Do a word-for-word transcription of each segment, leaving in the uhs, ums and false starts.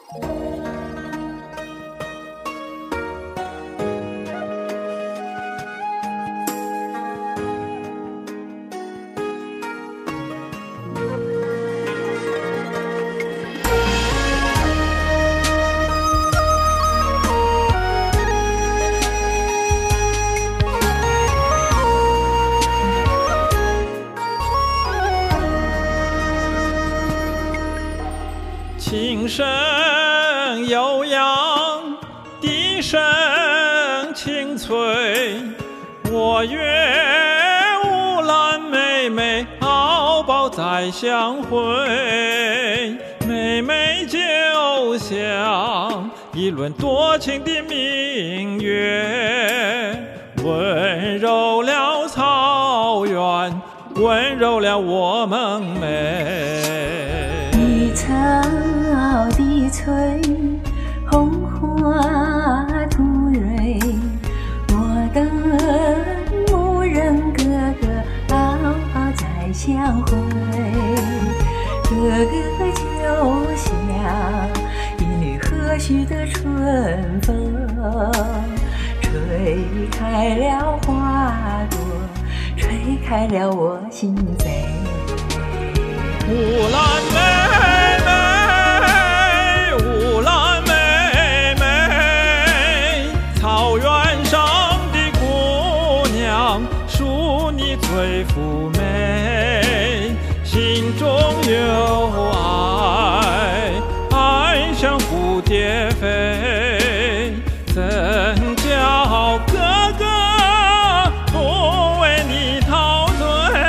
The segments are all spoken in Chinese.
琴声悠扬，笛声清脆，我愿乌兰妹妹敖抱再相会。妹妹就像一轮多情的明月，温柔了草原，温柔了我梦寐。 你草地翠，红花吐蕊，我等牧人哥哥敖敖再相会。哥哥就像一缕和煦的春风，吹开了花朵，吹开了我心扉。 乌兰妹妹，乌兰妹妹，草原上的姑娘，数你最妩媚。心中有爱，爱像蝴蝶飞，怎叫哥哥不为你陶醉？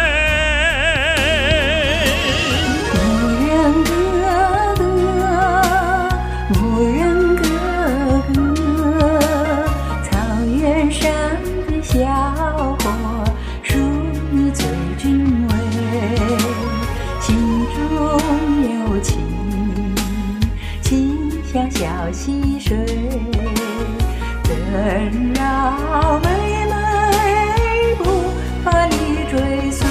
小伙属你最俊味，心中有情，情像小溪水，怎让妹妹不把你追随？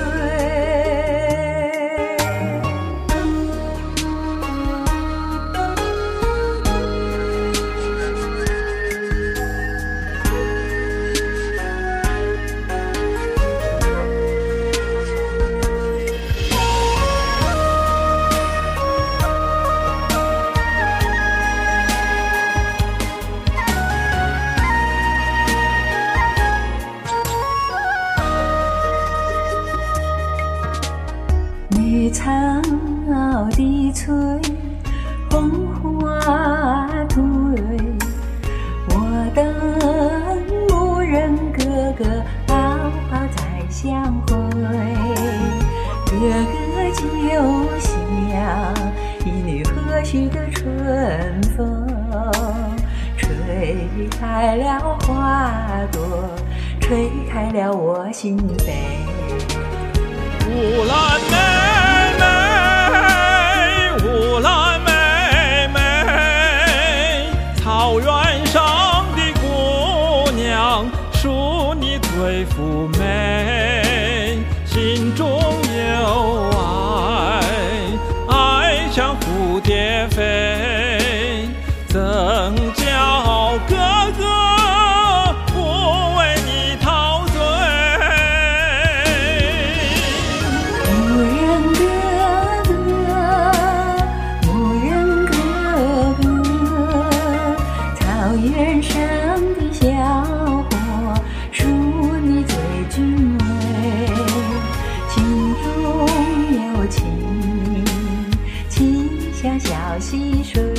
绿草地翠，红花吐蕊，我等牧人哥哥敖敖再相会。哥哥就像一缕和煦的春风，吹开了花朵，吹开了我心扉。 乌兰妹妹，乌兰妹妹，草原上的姑娘，数你最妩媚。心中有爱，爱像蝴蝶飞，怎叫哥哥不为你陶醉？ 原上的小伙属你最俊味，心中有情，情像小溪水。